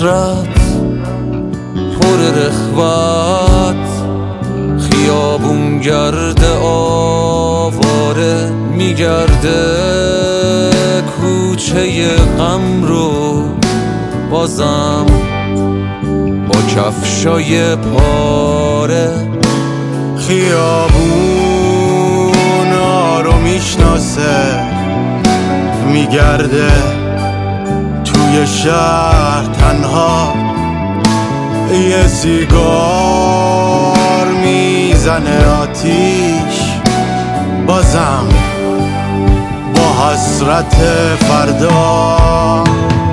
حسرت پر رخوت، خیابون گرد آواره میگرده، کوچه غم رو بازم با کفشای پاره. خیابونا رو میشناسه، میگرده توی شهر تنها، یه سیگار میزنه آتیش، بازم با حسرت فردا.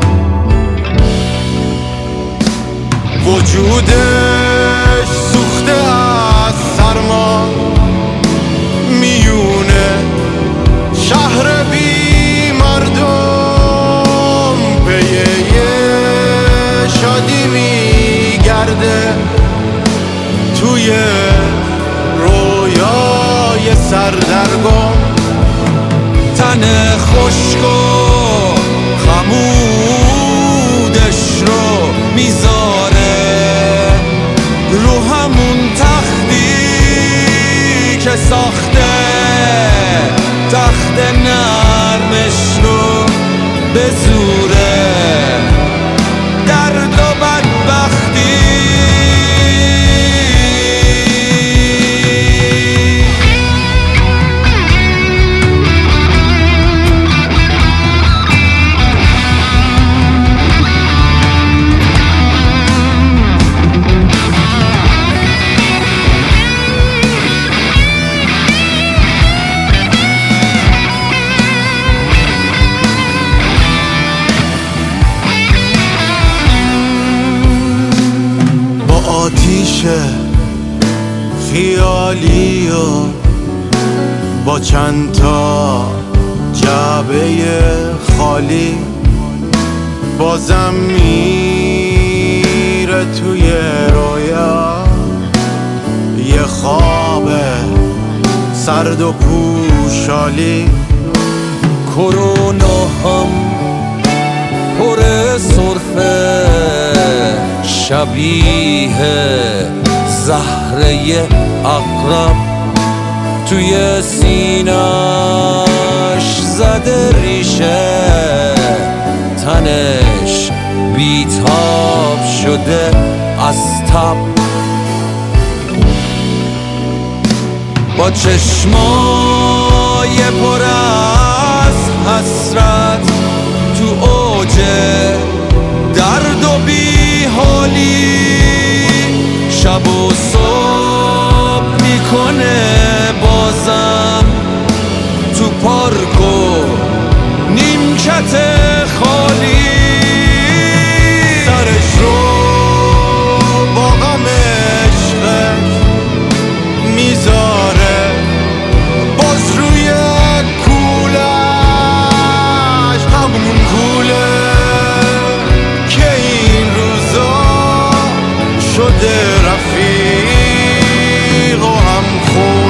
وجودش سوخته از سرما، میونه شهر بی مردم، پی یه شادی میگرده توی رویای سردرگم. تن خشک و خمودش رو میذاره رو همون تختی که ساخته، تخت نرمش رو به زوره درد و بدبختی. آتیش خیالی و با چند تا جعبه خالی، بازم میره توی رویا، یه خواب سرد و پوشالی. کرونا هم پر سرفه، شبیه زهره عقرب، توی سینش زده ریشه، تنش بیتاب شده از تب، با چشمای پر از حسرت تو اوج درد و بی‌حالی، شب و صبح میکنه بازم تو پارک و نیمکت خالی. سرش رو با غم عشقش میذاره باز روی کولش، همون کوله که این روزا شده رفیق و هم خون.